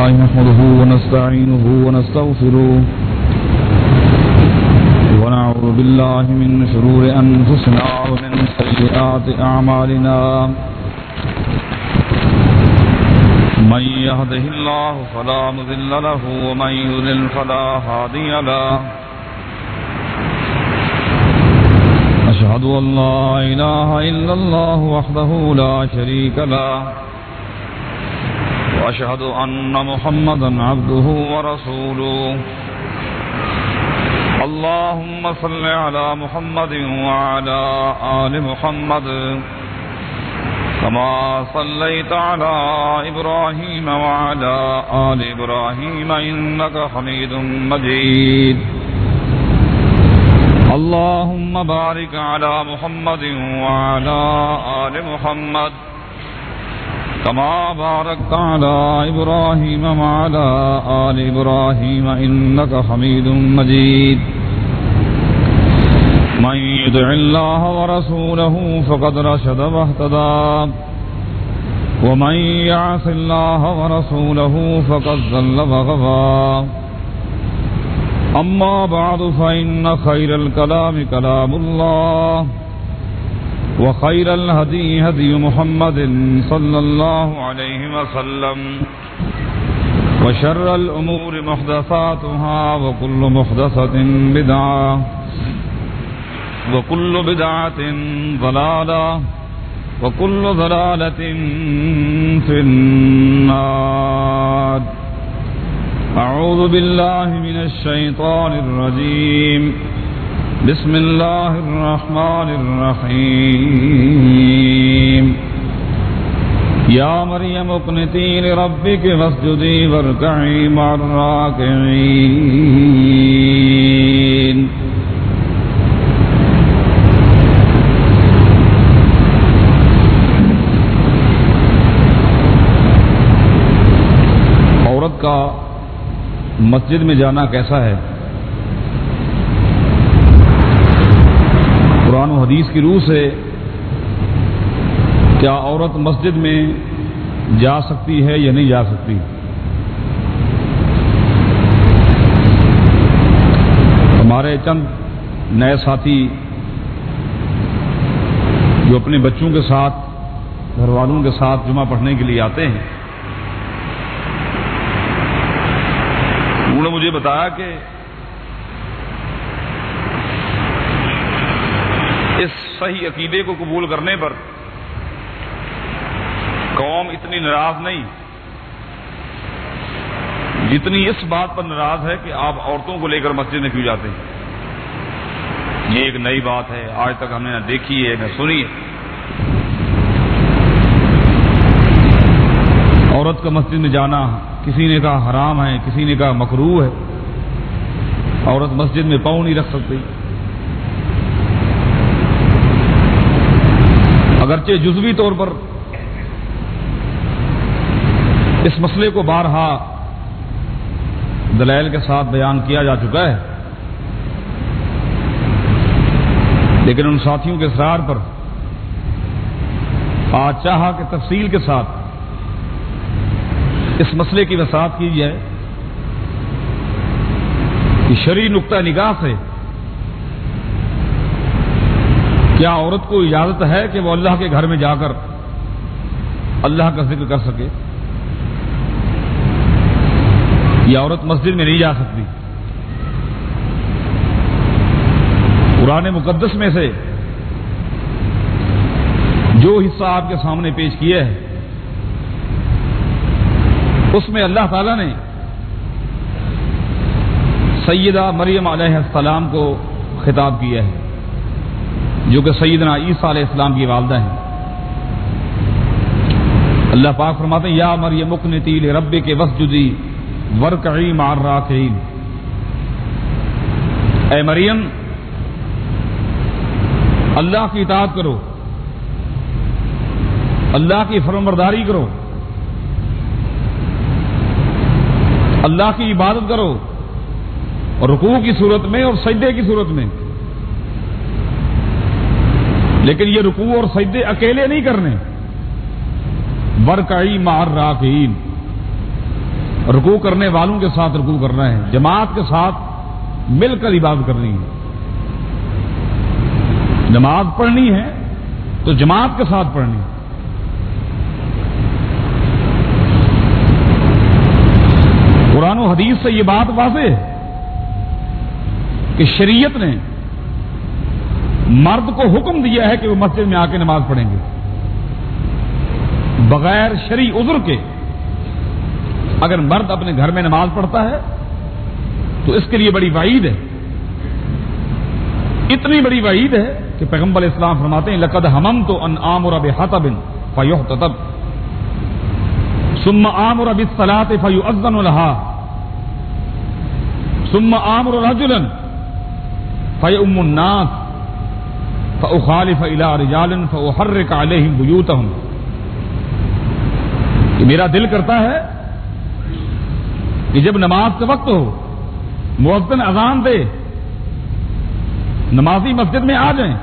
لله نحمده ونستعينه ونستغفره ونعوذ بالله من شرور أنفسنا ومن سيئات أعمالنا من يهده الله فلا مضل له ومن يضلل فلا هادي له أشهد أن لا إله إلا الله وحده لا شريك له وأشهد أن محمدا عبده ورسوله اللهم صل على محمد وعلى آل محمد كما صليت على إبراهيم وعلى آل إبراهيم إنك حميد مجيد اللهم بارك على محمد وعلى آل محمد كما باركت على إبراهيم وعلى آل إبراهيم إنك حميد مجيد من يطع الله ورسوله فقد رشد واهتدى ومن يعص الله ورسوله فقد ضل وغوى أما بعد فإن خير الكلام كلام الله وخير الهدي هدي محمد صلى الله عليه وسلم وشر الأمور محدثاتها وكل محدثة بدعة وكل بدعة ضلالة وكل ضلالة في النار أعوذ بالله من الشيطان الرجيم بسم الله الرحمن الرحيم يا مريم اقنتي لربك واسجدي واركعي مع الراكعين عورت کا مسجد میں جانا کیسا ہے؟ قرآن و حدیث کی روح سے کیا عورت مسجد میں جا سکتی ہے یا نہیں جا سکتی؟ ہمارے چند نئے ساتھی جو اپنے بچوں کے ساتھ گھر والوں کے ساتھ جمعہ پڑھنے کے لیے آتے ہیں، انہوں نے مجھے بتایا کہ اس صحیح عقیدے کو قبول کرنے پر قوم اتنی ناراض نہیں جتنی اس بات پر ناراض ہے کہ آپ عورتوں کو لے کر مسجد میں کیوں جاتے ہیں۔ یہ ایک نئی بات ہے، آج تک ہم نے نہ دیکھی ہے نہ سنی ہے۔ عورت کا مسجد میں جانا کسی نے کہا حرام ہے، کسی نے کہا مکروہ ہے۔ عورت مسجد میں پاؤں نہیں رکھ سکتی، اگرچہ جزوی طور پر اس مسئلے کو بارہا دلائل کے ساتھ بیان کیا جا چکا ہے، لیکن ان ساتھیوں کے اصرار پر آج چاہا کہ تفصیل کے ساتھ اس مسئلے کی وضاحت کی جائے کہ شرعی نقطہ نگاہ سے کیا عورت کو اجازت ہے کہ وہ اللہ کے گھر میں جا کر اللہ کا ذکر کر سکے، یا عورت مسجد میں نہیں جا سکتی؟ قرآن مقدس میں سے جو حصہ آپ کے سامنے پیش کیا ہے اس میں اللہ تعالیٰ نے سیدہ مریم علیہ السلام کو خطاب کیا ہے، جو کہ سیدنا عیسیٰ علیہ السلام کی والدہ ہیں۔ اللہ پاک فرماتے ہیں یا مریم اقنتی لربک واسجدی وارکعی مع الراکعین، اے مریم اللہ کی اطاعت کرو، اللہ کی فرمانبرداری کرو، اللہ کی عبادت کرو، اور رکوع کی صورت میں اور سجدے کی صورت میں۔ لیکن یہ رکوع اور سجدے اکیلے نہیں کرنے، ورکعی مع الراکعین، رکوع کرنے والوں کے ساتھ رکوع کرنا ہے، جماعت کے ساتھ مل کر عبادت کرنی ہے۔ نماز پڑھنی ہے تو جماعت کے ساتھ پڑھنی ہے۔ قرآن و حدیث سے یہ بات واضح ہے کہ شریعت نے مرد کو حکم دیا ہے کہ وہ مسجد میں آ کے نماز پڑھیں گے بغیر شرعی عذر کے۔ اگر مرد اپنے گھر میں نماز پڑھتا ہے تو اس کے لیے بڑی وعید ہے، اتنی بڑی وعید ہے کہ پیغمبر اسلام فرماتے ہیں لقد حممت ان آمر بحطب فیحتطب ثم آمر بالصلاة فیؤذن لها ثم آمر رجلا فیؤم الناس فأخالف إلى رجال فأحرق عليهم بيوتهم۔ کہ میرا دل کرتا ہے کہ جب نماز کا وقت ہو، مؤذن اذان دے، نمازی مسجد میں آ جائیں،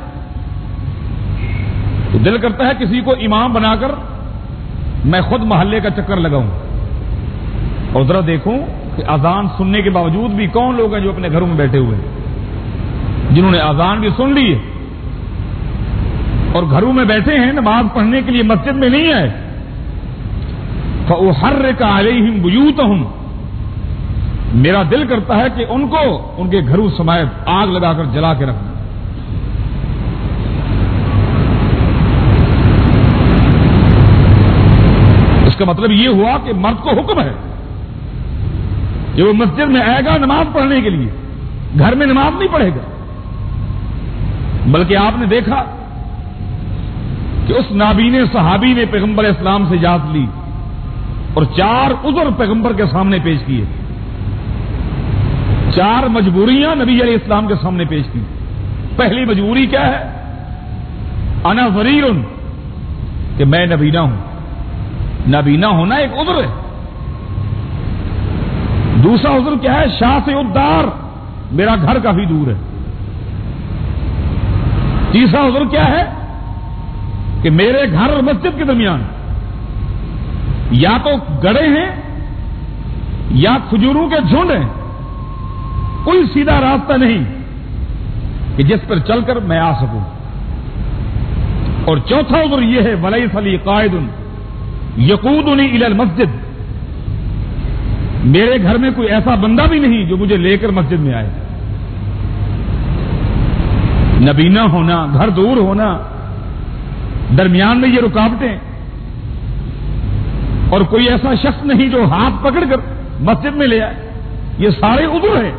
تو دل کرتا ہے کسی کو امام بنا کر میں خود محلے کا چکر لگاؤں اور ذرا دیکھوں کہ اذان سننے کے باوجود بھی کون لوگ ہیں جو اپنے گھروں میں بیٹھے ہوئے ہیں، جنہوں نے اذان بھی سن لی ہے اور گھروں میں بیٹھے ہیں، نماز پڑھنے کے لیے مسجد میں نہیں آئے۔ فأحرق علیہم بیوتہم، میرا دل کرتا ہے کہ ان کو ان کے گھروں سمیت آگ لگا کر جلا کے رکھنا۔ اس کا مطلب یہ ہوا کہ مرد کو حکم ہے کہ وہ مسجد میں آئے گا نماز پڑھنے کے لیے، گھر میں نماز نہیں پڑھے گا۔ بلکہ آپ نے دیکھا کہ اس نابینے صحابی نے پیغمبر اسلام سے اجازت لی اور 4 عذر پیغمبر کے سامنے پیش کیے، 4 مجبوریاں نبی علیہ السلام کے سامنے پیش کی۔ پہلی مجبوری کیا ہے؟ انا ضریر، کہ میں نبینا ہوں۔ نبینا ہونا ایک عذر ہے۔ دوسرا عذر کیا ہے؟ شاہ الدار، میرا گھر کافی دور ہے۔ تیسرا عذر کیا ہے؟ کہ میرے گھر اور مسجد کے درمیان یا تو گڑھے ہیں یا کھجوروں کے جھنڈ ہیں، کوئی سیدھا راستہ نہیں کہ جس پر چل کر میں آ سکوں۔ اور چوتھا عذر یہ ہے ولیس لی قائد یقودنی الی المسجد، میرے گھر میں کوئی ایسا بندہ بھی نہیں جو مجھے لے کر مسجد میں آئے۔ نبینا ہونا، گھر دور ہونا، درمیان میں یہ رکاوٹیں، اور کوئی ایسا شخص نہیں جو ہاتھ پکڑ کر مسجد میں لے آئے، یہ سارے عذر ہیں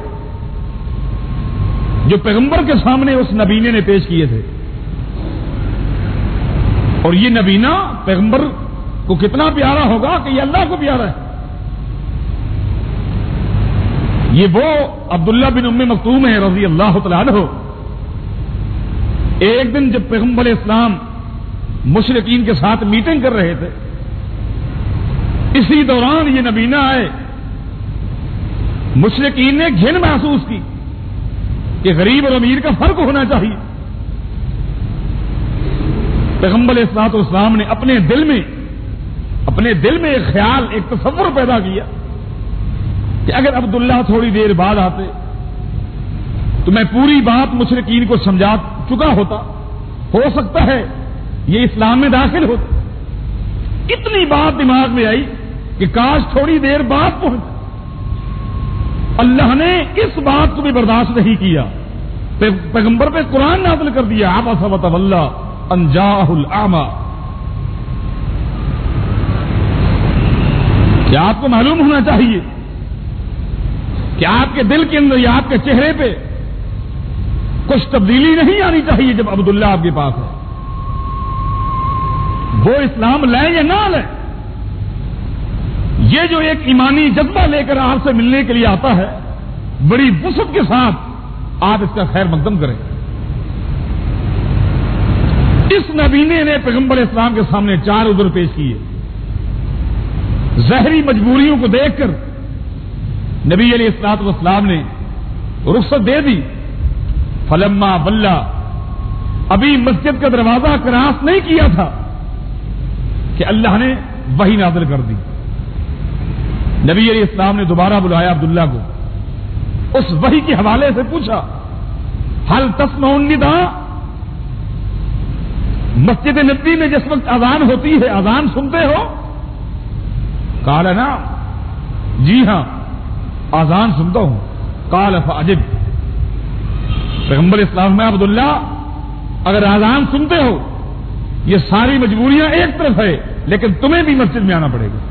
جو پیغمبر کے سامنے اس نبینے نے پیش کیے تھے۔ اور یہ نبینا پیغمبر کو کتنا پیارا ہوگا کہ یہ اللہ کو پیارا ہے۔ یہ وہ عبداللہ بن ام مکتوم ہے رضی اللہ تعالیٰ عنہ۔ ایک دن جب پیغمبر اسلام مشرکین کے ساتھ میٹنگ کر رہے تھے، اسی دوران یہ نبینا آئے۔ مشرکین نے گھن محسوس کی کہ غریب اور امیر کا فرق ہونا چاہیے۔ پیغمبر اسلام والسلام نے اپنے دل میں ایک خیال، ایک تصور پیدا کیا کہ اگر عبداللہ تھوڑی دیر بعد آتے تو میں پوری بات مشرکین کو سمجھا چکا ہوتا، ہو سکتا ہے یہ اسلام میں داخل ہوتا۔ اتنی بات دماغ میں آئی کہ کاش تھوڑی دیر بعد پہنچ۔ اللہ نے اس بات کو بھی برداشت نہیں کیا، پیغمبر پہ قرآن نازل کر دیا، عبس وتولی ان جاءہ الاعمی۔ کیا آپ کو معلوم ہونا چاہیے کہ آپ کے دل کے اندر یا آپ کے چہرے پہ کچھ تبدیلی نہیں آنی چاہیے جب عبداللہ آپ کے پاس ہے، وہ اسلام لائیں یا نہ لیں۔ یہ جو ایک ایمانی جذبہ لے کر آپ سے ملنے کے لیے آتا ہے، بڑی وسعت کے ساتھ آپ اس کا خیر مقدم کریں۔ اس نبینے نے پیغمبر اسلام کے سامنے 4 عذر پیش کیے۔ ظاہری مجبوریوں کو دیکھ کر نبی علیہ الصلوۃ والسلام نے رخصت دے دی۔ فلما بلا، ابھی مسجد کا دروازہ کراس نہیں کیا تھا کہ اللہ نے وحی نازل کر دی۔ نبی علیہ السلام نے دوبارہ بلایا عبداللہ کو، اس وحی کے حوالے سے پوچھا، حل تسمع النداء، مسجد نبی میں جس وقت اذان ہوتی ہے اذان سنتے ہو؟ قال نعم، جی ہاں اذان سنتا ہوں۔ قال فعجب، پیغمبر اسلام میں عبداللہ اگر اذان سنتے ہو، یہ ساری مجبوریاں ایک طرف ہے لیکن تمہیں بھی مسجد میں آنا پڑے گا،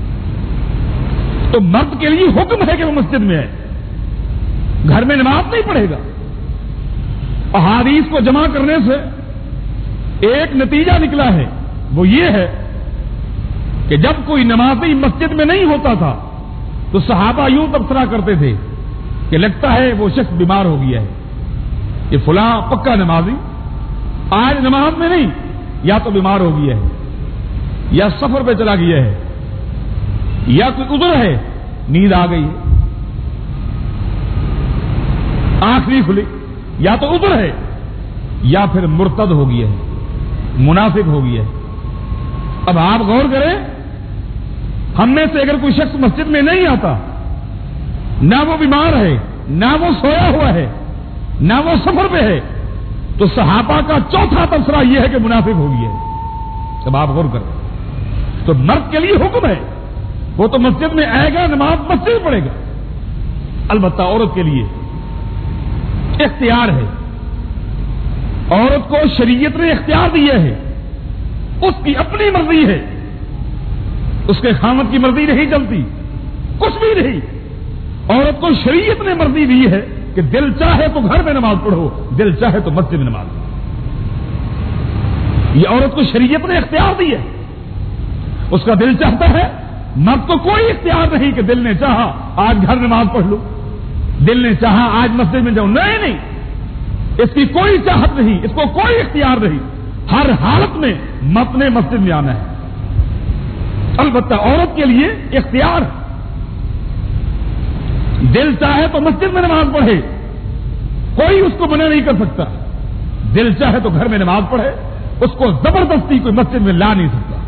تو مرد کے لیے حکم ہے کہ وہ مسجد میں آئے، گھر میں نماز نہیں پڑھے گا۔ احادیث کو جمع کرنے سے ایک نتیجہ نکلا ہے، وہ یہ ہے کہ جب کوئی نمازی مسجد میں نہیں ہوتا تھا تو صحابہ یوں تبصرہ کرتے تھے کہ لگتا ہے وہ شخص بیمار ہو گیا ہے، یہ فلاں پکا نمازی آج نماز میں نہیں، یا تو بیمار ہو گیا ہے، یا سفر پہ چلا گیا ہے، یا کوئی عذر ہے، نیند آ گئی ہے، آنکھ نہیں کھلی، یا تو عذر ہے یا پھر مرتد ہو گیا ہے، منافق ہو گیا ہے۔ اب آپ غور کریں، ہم میں سے اگر کوئی شخص مسجد میں نہیں آتا، نہ وہ بیمار ہے، نہ وہ سویا ہوا ہے، نہ وہ سفر پہ ہے، تو صحابہ کا چوتھا تبصرہ یہ ہے کہ منافق ہو گیا ہے۔ اب آپ غور کریں، تو مرد کے لیے حکم ہے، وہ تو مسجد میں آئے گا، نماز مسجد میں پڑھے گا۔ البتہ عورت کے لیے اختیار ہے، عورت کو شریعت نے اختیار دیا ہے، اس کی اپنی مرضی ہے، اس کے خامد کی مرضی نہیں چلتی، کچھ بھی نہیں۔ عورت کو شریعت نے مرضی دی ہے کہ دل چاہے تو گھر میں نماز پڑھو، دل چاہے تو مسجد میں نماز پڑھو۔ یہ عورت کو شریعت نے اختیار دی ہے، اس کا دل چاہتا ہے، مرد کو کوئی اختیار نہیں کہ دل نے چاہا آج گھر نماز پڑھ لو، دل نے چاہا آج مسجد میں جاؤں، نہیں، اس کی کوئی چاہت نہیں، اس کو کوئی اختیار نہیں، ہر حالت میں مرد نے مسجد میں آنا ہے۔ البتہ عورت کے لیے اختیار، دل چاہے تو مسجد میں نماز پڑھے، کوئی اس کو منع نہیں کر سکتا، دل چاہے تو گھر میں نماز پڑھے، اس کو زبردستی کوئی مسجد میں لا نہیں سکتا۔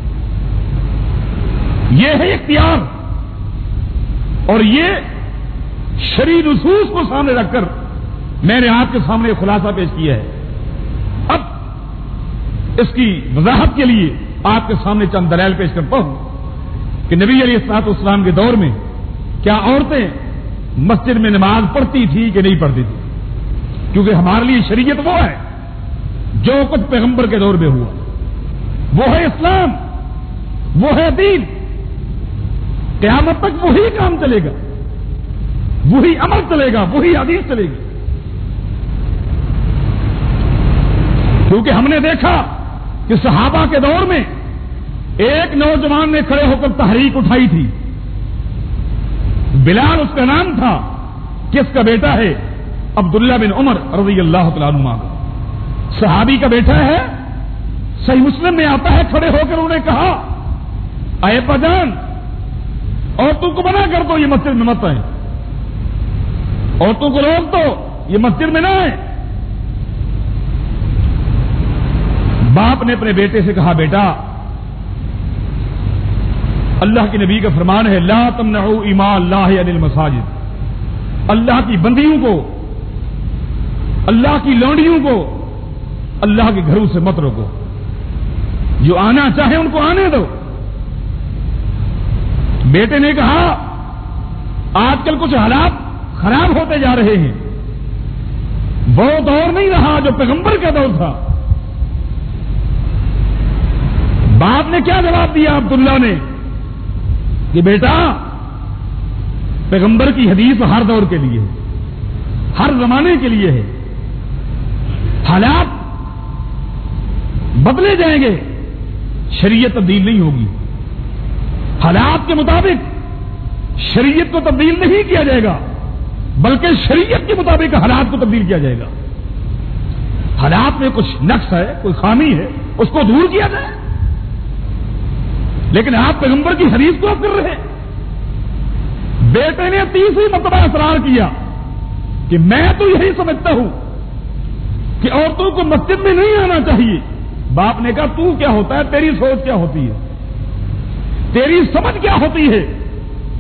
یہ ہے اختیار، اور یہ شرعی نصوص کو سامنے رکھ کر میں نے آپ کے سامنے خلاصہ پیش کیا ہے۔ اب اس کی وضاحت کے لیے آپ کے سامنے چند دلائل پیش کرتا ہوں کہ نبی علیہ الصلوۃ والسلام کے دور میں کیا عورتیں مسجد میں نماز پڑھتی تھی کہ نہیں پڑھتی تھی؟ کیونکہ ہمارے لیے شریعت وہ ہے جو کچھ پیغمبر کے دور میں ہوا، وہ ہے اسلام، وہ ہے دین، قیامت تک وہی کام چلے گا، وہی عمل چلے گا، وہی حدیث چلے گی۔ کیونکہ ہم نے دیکھا کہ صحابہ کے دور میں ایک نوجوان نے کھڑے ہو کر تحریک اٹھائی تھی، بلال اس کا نام تھا، کس کا بیٹا ہے؟ عبداللہ بن عمر رضی اللہ تعالیٰ عنہما کا، صحابی کا بیٹا ہے، صحیح مسلم میں آتا ہے، کھڑے ہو کر انہوں نے کہا، اے ابا جان، عورتوں کو منع کر دو یہ مسجد میں مت آئیں، عورتوں کو روک دو یہ مسجد میں نہ آئیں۔ باپ نے اپنے بیٹے سے کہا، بیٹا اللہ کے نبی کا فرمان ہے، لا تمنعوا اماء اللہ عن المساجد، اللہ کی بندیوں کو، اللہ کی لونڈیوں کو اللہ کے گھروں سے مت روکو، جو آنا چاہے ان کو آنے دو۔ بیٹے نے کہا، آج کل کچھ حالات خراب ہوتے جا رہے ہیں، وہ دور نہیں رہا جو پیغمبر کا دور تھا۔ باپ نے کیا جواب دیا عبداللہ نے کہ بیٹا، پیغمبر کی حدیث ہر دور کے لیے ہے، ہر زمانے کے لیے ہے، حالات بدلے جائیں گے، شریعت تبدیل نہیں ہوگی، حالات کے مطابق شریعت کو تبدیل نہیں کیا جائے گا، بلکہ شریعت کے مطابق حالات کو تبدیل کیا جائے گا۔ حالات میں کچھ نقص ہے، کوئی خامی ہے، اس کو دور کیا جائے، لیکن آپ پیغمبر کی حدیث کو آپ کر رہے ہیں۔ بیٹے نے تیسری مرتبہ اصرار کیا کہ میں تو یہی سمجھتا ہوں کہ عورتوں کو مسجد میں نہیں آنا چاہیے۔ باپ نے کہا، تو کیا ہوتا ہے، تیری سوچ کیا ہوتی ہے، تیری سمجھ کیا ہوتی ہے؟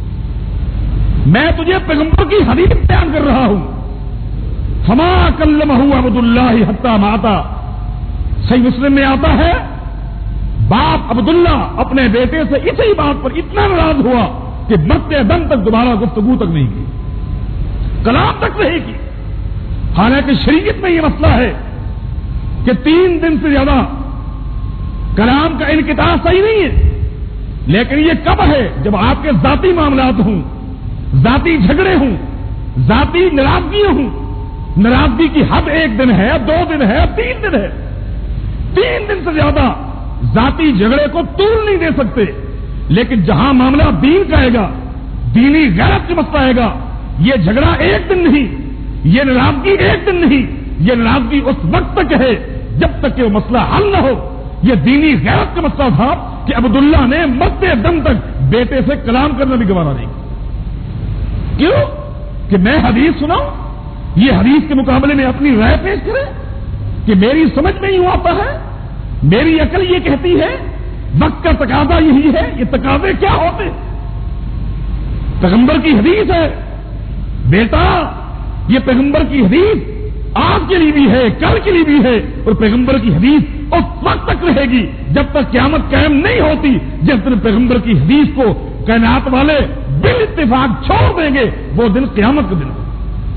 میں تجھے پیغمبر کی حدیث بیان کر رہا ہوں. فما کلمہ عبداللہ حتی ماتا. صحیح مسلم میں آتا ہے باپ عبداللہ اپنے بیٹے سے اسی بات پر اتنا ناراض ہوا کہ مرتے دم تک دوبارہ گفتگو تک نہیں کی, کلام تک نہیں کی. حالانکہ شریعت میں یہ مسئلہ ہے کہ 3 دن سے زیادہ کلام کا انقطاع صحیح نہیں ہے. لیکن یہ کب ہے؟ جب آپ کے ذاتی معاملات ہوں, ذاتی جھگڑے ہوں, ذاتی ناراضگیاں ہوں. ناراضگی کی حد 1 دن ہے, 2 دن ہے, 3 دن ہے. 3 دن سے زیادہ ذاتی جھگڑے کو طول نہیں دے سکتے. لیکن جہاں معاملہ دین کا آئے گا, دینی غیرت کا مسئلہ آئے گا, یہ جھگڑا 1 دن نہیں, یہ ناراضگی 1 دن نہیں, یہ ناراضگی اس وقت تک ہے جب تک کہ وہ مسئلہ حل نہ ہو. یہ دینی غیرت کا مسئلہ تھا کہ عبداللہ نے مرتے دم تک بیٹے سے کلام کرنا بھی گوارا نہیں. کیوں؟ کہ میں حدیث سناؤں, یہ حدیث کے مقابلے میں اپنی رائے پیش کرے کہ میری سمجھ میں یوں آتا ہے, میری عقل یہ کہتی ہے, وقت کا تقاضا یہی ہے. یہ تقاضے کیا ہوتے؟ پیغمبر کی حدیث ہے بیٹا, یہ پیغمبر کی حدیث آج کے لیے بھی ہے, کل کے لیے بھی ہے, اور پیغمبر کی حدیث اس وقت تک رہے گی جب تک قیامت قائم نہیں ہوتی. جس دن پیغمبر کی حدیث کو کائنات والے بال اتفاق چھوڑ دیں گے وہ دن قیامت کا دن ہے.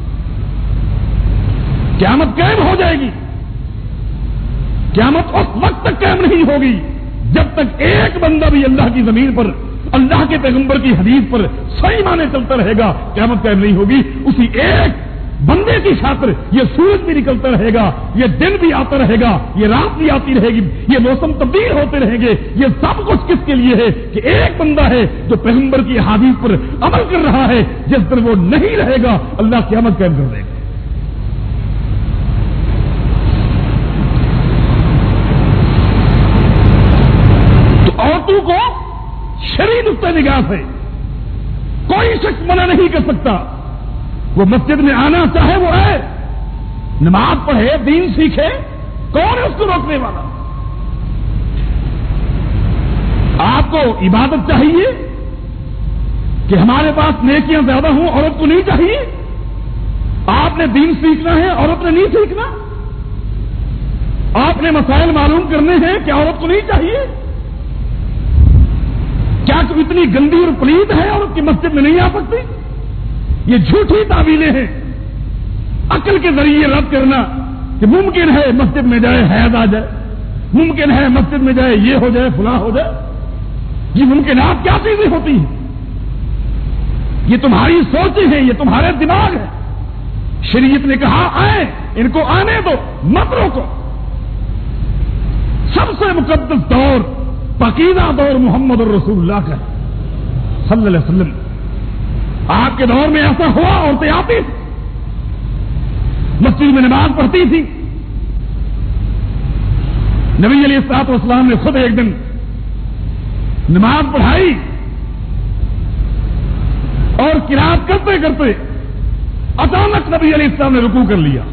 قیامت قائم ہو جائے گی. قیامت اس وقت تک قائم نہیں ہوگی جب تک ایک بندہ بھی اللہ کی زمین پر اللہ کے پیغمبر کی حدیث پر صحیح معنی چلتا رہے گا. قیامت قائم نہیں ہوگی. اسی ایک بندے کی خاطر یہ سورج بھی نکلتا رہے گا, یہ دن بھی آتا رہے گا, یہ رات بھی آتی رہے گی, یہ موسم تبدیل ہوتے رہیں گے. یہ سب کچھ کس کے لیے ہے؟ کہ ایک بندہ ہے جو پیغمبر کی حدیث پر عمل کر رہا ہے. جس دن وہ نہیں رہے گا اللہ قیامت قائم کر دے گا. تو عورتوں کو شرعی نقطہ نگاہ سے کوئی شخص منع نہیں کر سکتا. وہ مسجد میں آنا چاہے وہ آئے, نماز پڑھے, دین سیکھے, کون ہے اس کو روکنے والا؟ آپ کو عبادت چاہیے کہ ہمارے پاس نیکیاں زیادہ ہوں, عورت کو نہیں چاہیے. آپ نے دین سیکھنا ہے, عورت نے نہیں سیکھنا. آپ نے مسائل معلوم کرنے ہیں کہ عورت کو نہیں چاہیے. کیا کوئی اتنی گندی اور پلید ہے عورت کی مسجد میں نہیں آ سکتی؟ یہ جھوٹی تعویلیں ہیں. عقل کے ذریعے رد کرنا کہ ممکن ہے مسجد میں جائے حیض آ جائے, ممکن ہے مسجد میں جائے یہ ہو جائے فلاں ہو جائے. یہ ممکنات کیا چیزیں ہوتی ہیں؟ یہ تمہاری سوچیں ہیں, یہ تمہارے دماغ ہے. شریعت نے کہا آئے, ان کو آنے دو, مت روکو. سب سے مقدس دور, پاکیزہ دور محمد الرسول اللہ کا صلی اللہ علیہ وسلم. آپ کے دور میں ایسا ہوا, عورتیں آتی تھی, مسجد میں نماز پڑھتی تھی. نبی علیہ الصلوۃ والسلام نے خود ایک دن نماز پڑھائی اور قرات کرتے کرتے اچانک نبی علیہ السلام نے رکوع کر لیا.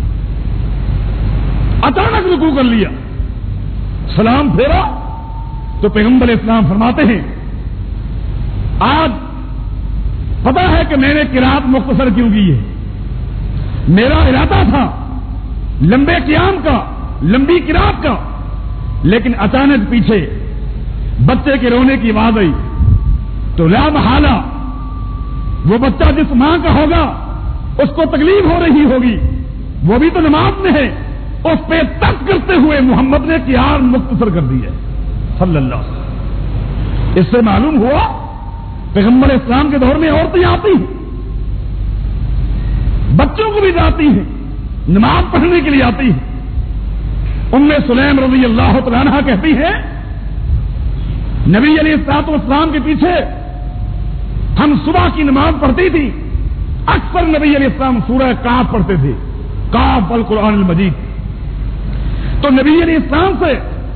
اچانک رکوع کر لیا, سلام پھیرا تو پیغمبر علیہ السلام فرماتے ہیں آج پتا ہے کہ میں نے قرات مختصر کیوں کی ہے. میرا ارادہ تھا لمبے قیام کا, لمبی قرات کا, لیکن اچانک پیچھے بچے کے رونے کی آواز آئی تو لا محالہ وہ بچہ جس ماں کا ہوگا اس کو تکلیف ہو رہی ہوگی, وہ بھی تو نماز میں ہے. اس پہ ترس کرتے ہوئے محمد نے قیام مختصر کر دی ہے صلی اللہ علیہ وسلم. اس سے معلوم ہوا پیغمبر اسلام کے دور میں عورتیں آتی ہیں, بچوں کو بھی جاتی ہیں, نماز پڑھنے کے لیے آتی ہیں. ام سلیم رضی اللہ تعالیٰ عنہا کہتی ہے نبی علیہ الصلوۃ والسلام کے پیچھے ہم صبح کی نماز پڑھتی تھی. اکثر نبی علیہ السلام سورہ کاف پڑھتے تھے, کاف والقرآن المجید. تو نبی علیہ السلام سے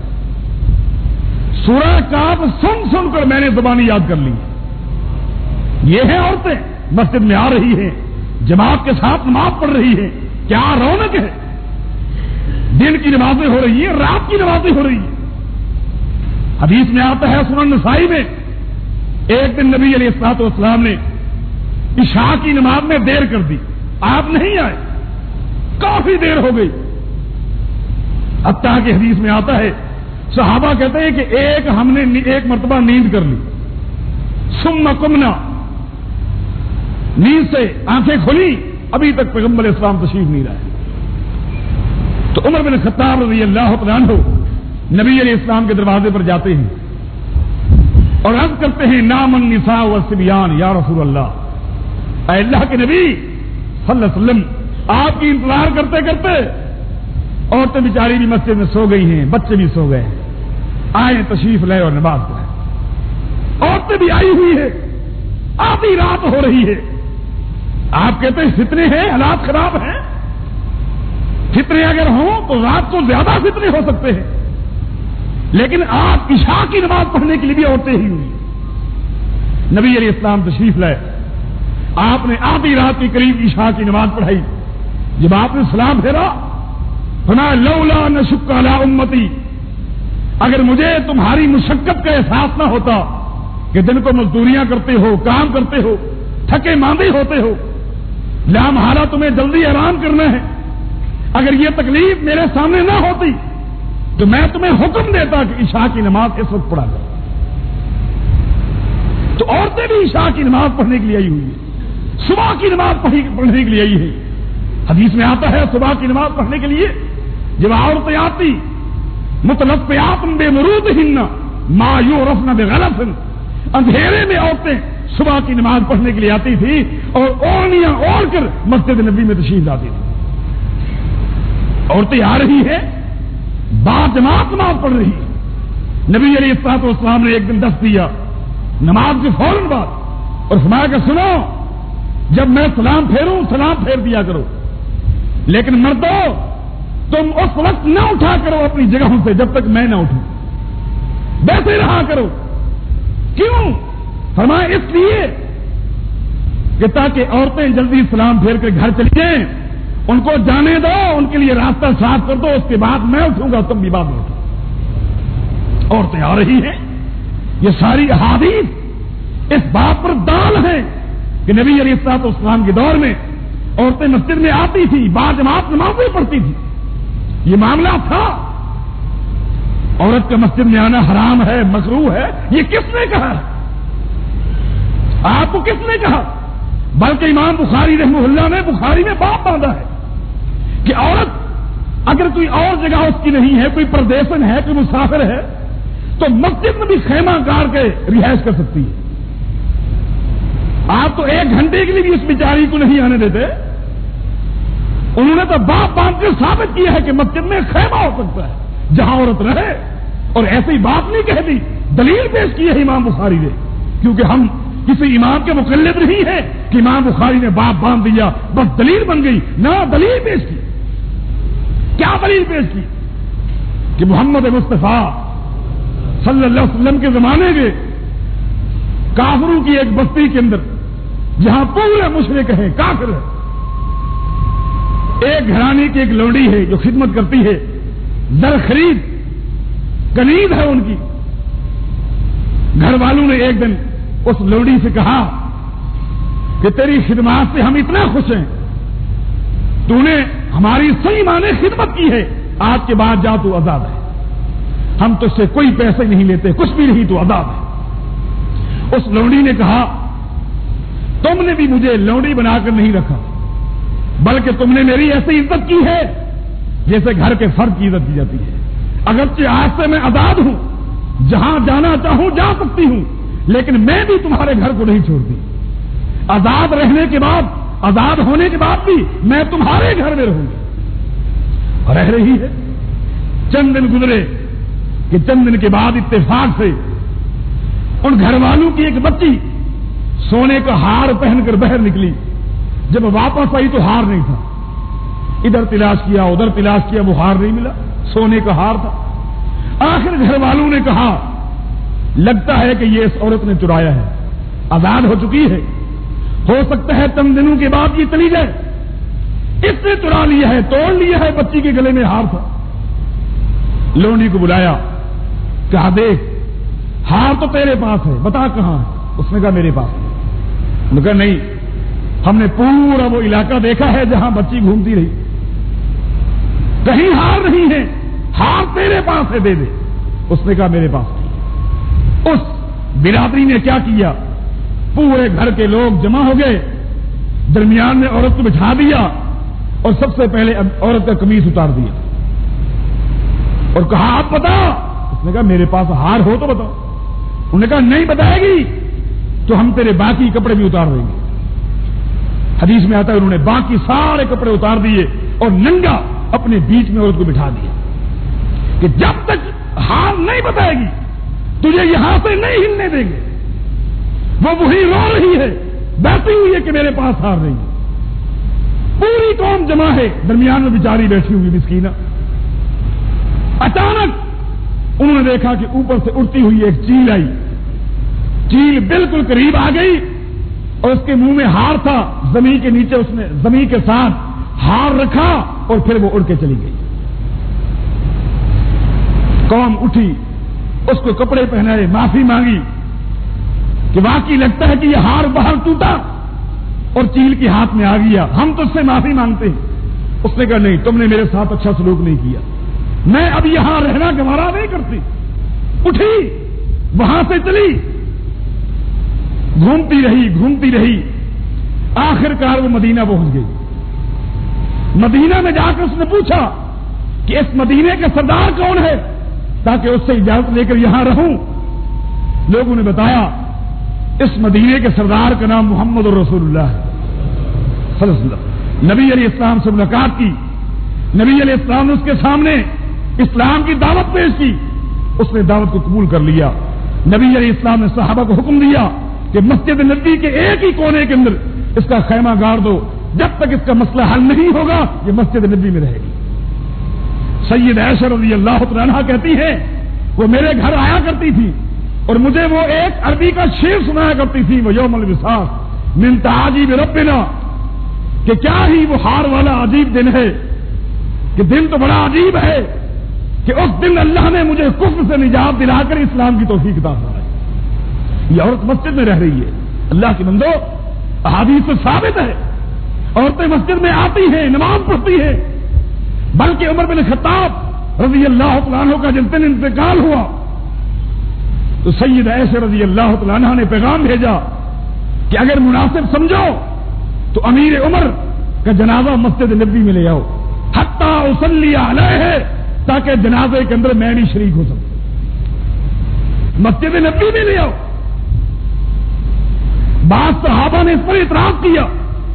سورہ کاف سن سن کر میں نے زبانی یاد کر لی. یہ ہیں عورتیں مسجد میں آ رہی ہیں, جماعت کے ساتھ نماز پڑھ رہی ہیں, کیا رونق ہے. دن کی نمازیں ہو رہی ہیں, رات کی نمازیں ہو رہی ہیں. حدیث میں آتا ہے سنن نسائی میں, ایک دن نبی علیہ الصلوۃ والسلام نے عشاء کی نماز میں دیر کر دی، آپ نہیں آئے، کافی دیر ہو گئی، حتیٰ کہ حدیث میں آتا ہے صحابہ کہتے ہیں کہ ہم نے ایک مرتبہ نیند کر لی، ثم قمنا، نیند سے آنکھیں کھلی، ابھی تک پیغمبر اسلام تشریف نہیں لائے۔ تو عمر بن خطاب رضی اللہ تعالیٰ عنہ نبی علیہ السلام کے دروازے پر جاتے ہیں اور عرض کرتے ہیں نام النساء والصبیان یا رسول اللہ، اے اللہ کے نبی صلی اللہ علیہ وسلم، آپ کی انتظار کرتے کرتے عورتیں بیچاری بھی مسجد میں سو گئی ہیں، بچے بھی سو گئے ہیں، آئیں تشریف لائے اور نماز پڑھیں۔ عورتیں بھی آئی ہوئی ہے، آدھی رات ہو رہی ہے، آپ کہتے ہیں فتنے ہیں، حالات خراب ہیں، فتنے اگر ہوں تو رات کو زیادہ فتنے ہو سکتے ہیں، لیکن آپ عشاء کی نماز پڑھنے کے لیے بھی عورتیں ہی ہوئی۔ نبی علیہ السلام تشریف لائے، آپ نے آدھی رات کے قریب عشاء کی نماز پڑھائی، جب آپ نے سلام پھیرا فرمایا لولا نشق علی امتی، اگر مجھے تمہاری مشقت کا احساس نہ ہوتا کہ دن کو مزدوریاں کرتے ہو، کام کرتے ہو، تھکے ماندے ہوتے ہو، لا محالہ تمہیں جلدی آرام کرنا ہے، اگر یہ تکلیف میرے سامنے نہ ہوتی تو میں تمہیں حکم دیتا کہ عشاء کی نماز اس وقت پڑھا کرو۔ تو عورتیں بھی عشاء کی نماز پڑھنے کے لیے آئی ہوئی ہے، صبح کی نماز پڑھنے کے لیے آئی ہے۔ حدیث میں آتا ہے صبح کی نماز پڑھنے کے لیے جب عورتیں آتی متلفیات بمروتہن ما یعرفن بغلف، اندھیرے میں عورتیں صبح کی نماز پڑھنے کے لیے آتی تھی اور اوڑھنیاں اوڑھ کر مسجد نبی میں تشریف لاتی تھی۔ عورتیں آ رہی ہیں، با جماعت نماز پڑھ رہی ہے۔ نبی علیہ الصلوۃ والسلام نے ایک دن دست دیا نماز کے فوراً بعد اور فرمایا کہ سنو، جب میں سلام پھیروں سلام پھیر دیا کرو، لیکن مردو تم اس وقت نہ اٹھا کرو اپنی جگہوں سے جب تک میں نہ اٹھوں، ویسے رہا کرو۔ کیوں؟ فرمایا اس لیے کہ تاکہ عورتیں جلدی سلام پھیر کر گھر چلی جائیں، ان کو جانے دو، ان کے لیے راستہ صاف کر دو، اس کے بعد میں اٹھوں گا، تم بھی بعد میں اٹھو۔ عورتیں آ رہی ہیں، یہ ساری احادیث اس بات پر دال ہیں کہ نبی علیہ الصلوۃ والسلام کے دور میں عورتیں مسجد میں آتی تھی، با جماعت نمازیں پڑھتی تھی۔ یہ معاملہ تھا، عورت کا مسجد میں آنا حرام ہے، مکروہ ہے، یہ کس نے کہا؟ آپ کو کس نے کہا؟ بلکہ امام بخاری رحمہ اللہ نے بخاری میں باب باندھا ہے کہ عورت اگر کوئی اور جگہ اس کی نہیں ہے، کوئی پردیسن ہے، کوئی مسافر ہے، تو مسجد میں بھی خیمہ گاڑ کے رہائش کر سکتی ہے۔ آپ تو 1 گھنٹے کے لیے بھی اس بیچاری کو نہیں آنے دیتے، انہوں نے تو باب باندھ کے ثابت کیا ہے کہ مسجد میں خیمہ ہو سکتا ہے جہاں عورت رہے، اور ایسی بات نہیں کہہ دی، دلیل پیش کی ہے امام بخاری نے، کیونکہ ہم کسی امام کے مقلد نہیں ہے کہ امام بخاری نے باب باندھ دیا بس دلیل بن گئی، نہ دلیل پیش کی۔ کیا دلیل پیش کی؟ کہ محمد مصطفیٰ صلی اللہ علیہ وسلم کے زمانے کے کافروں کی ایک بستی کے اندر جہاں پورے مشرک ہیں، کافر ہے، ایک گھرانے کی ایک لوڑی ہے جو خدمت کرتی ہے، زر خرید کنید ہے ان کی۔ گھر والوں نے ایک دن اس لوڑی سے کہا کہ تیری خدمات سے ہم اتنا خوش ہیں، تو نے ہماری صحیح معنی خدمت کی ہے، آج کے بعد جا تو آزاد ہے، ہم تجھ سے کوئی پیسے نہیں لیتے، کچھ بھی نہیں، تو آزاد ہے۔ اس لوڑی نے کہا تم نے بھی مجھے لوڑی بنا کر نہیں رکھا، بلکہ تم نے میری ایسی عزت کی ہے جیسے گھر کے فرد کی عزت کی جاتی ہے۔ اگرچہ آج سے میں آزاد ہوں، جہاں جانا چاہوں جا سکتی ہوں، لیکن میں بھی تمہارے گھر کو نہیں چھوڑتی، آزاد رہنے کے بعد، آزاد ہونے کے بعد بھی میں تمہارے گھر میں رہوں گی۔ رہ رہی ہے، چند دن گزرے کہ چند دن کے بعد اتفاق سے ان گھر والوں کی ایک بچی سونے کا ہار پہن کر باہر نکلی، جب واپس آئی تو ہار نہیں تھا، ادھر تلاش کیا ادھر تلاش کیا، وہ ہار نہیں ملا، سونے کا ہار تھا۔ آخر گھر والوں نے کہا لگتا ہے کہ یہ اس عورت نے چرایا ہے، آزاد ہو چکی ہے، ہو سکتا ہے چند دنوں کے بعد یہ چلی جائے، اس نے چرا لیا ہے، توڑ لیا ہے، بچی کے گلے میں ہار تھا۔ لونڈی کو بلایا، کہا دیکھ ہار تو تیرے پاس ہے، بتا کہاں ہے؟ اس نے کہا میرے پاس ہے۔ نے کہا نہیں، ہم نے پورا وہ علاقہ دیکھا ہے جہاں بچی گھومتی رہی، کہیں ہار نہیں ہے، ہار تیرے پاس ہے، دے دے۔ اس نے کہا میرے پاس نہیں۔ اس برادری نے کیا کیا، پورے گھر کے لوگ جمع ہو گئے، درمیان میں عورت کو بٹھا دیا اور سب سے پہلے عورت کا قمیص اتار دیا اور کہا آپ بتا۔ اس نے کہا میرے پاس ہار ہو تو بتاؤ۔ انہوں نے کہا نہیں بتائے گی تو ہم تیرے باقی کپڑے بھی اتار دیں گے۔ حدیث میں آتا ہے انہوں نے باقی سارے کپڑے اتار دیے اور ننگا اپنے بیچ میں عورت کو بٹھا دیا کہ جب تک ہار نہیں بتائے گی تجھے یہاں سے نہیں ہلنے دیں گے۔ وہ وہی رو رہی ہے، بیٹھی ہوئی ہے کہ میرے پاس ہار نہیں ہے۔ پوری قوم جمع ہے، درمیان میں بیچاری بیٹھی ہوئی مسکینہ۔ اچانک انہوں نے دیکھا کہ اوپر سے اڑتی ہوئی ایک چیل آئی، چیل بالکل قریب آ گئی اور اس کے منہ میں ہار تھا، زمین کے نیچے اس نے زمین کے ساتھ ہار رکھا اور پھر وہ اڑ کے چلی گئی۔ قوم اٹھی، اس کو کپڑے پہنائے، معافی مانگی کہ واقعی لگتا ہے کہ یہ ہار باہر ٹوٹا اور چیل کی ہاتھ میں آ گیا، ہم تو اس سے معافی مانگتے ہیں۔ اس نے کہا نہیں، تم نے میرے ساتھ اچھا سلوک نہیں کیا، میں اب یہاں رہنا گوارا نہیں کرتی۔ اٹھی، وہاں سے چلی، گھومتی رہی، آخر کار وہ مدینہ پہنچ گئی۔ مدینہ میں جا کر اس نے پوچھا کہ اس مدینے کا سردار کون ہے تاکہ اس سے اجازت لے کر یہاں رہوں۔ لوگوں نے بتایا اس مدینے کے سردار کا نام محمد رسول اللہ ہے صلی اللہ علیہ وسلم۔ نبی علیہ السلام سے ملاقات کی، نبی علیہ السلام نے اس کے سامنے اسلام کی دعوت پیش کی، اس نے دعوت کو قبول کر لیا۔ نبی علیہ السلام نے صحابہ کو حکم دیا کہ مسجد نبی کے ایک ہی کونے کے اندر اس کا خیمہ گاڑ دو، جب تک اس کا مسئلہ حل نہیں ہوگا یہ مسجد نبی میں رہے گی۔ سید عائشہ رضی اللہ عنہا کہتی ہے وہ میرے گھر آیا کرتی تھی اور مجھے وہ ایک عربی کا شعر سنایا کرتی تھی، وہ یوم الوصال من تعاجیب ربنا، کہ کیا ہی وہ ہار والا عجیب دن ہے، کہ دن تو بڑا عجیب ہے کہ اس دن اللہ نے مجھے کفر سے نجات دلا کر اسلام کی توفیق عطا فرمائی۔ یہ عورت مسجد میں رہ رہی ہے، اللہ کے بندو احادیث سے ثابت ہے، عورتیں مسجد میں آتی ہیں، نماز پڑھتی ہیں، بلکہ عمر بن خطاب رضی اللہ تعالیٰ عنہ کا جس دن انتقال ہوا تو سید عائشہ رضی اللہ تعالیٰ عنہ نے پیغام بھیجا کہ اگر مناسب سمجھو تو امیر عمر کا جنازہ مسجد نبی میں لے آؤ، حتیٰ اصلی علیہ، تاکہ جنازے کے اندر میں بھی شریک ہو سکوں، مسجد نبی میں لے آؤ۔ بعض صحابہ نے اس پر اعتراض کیا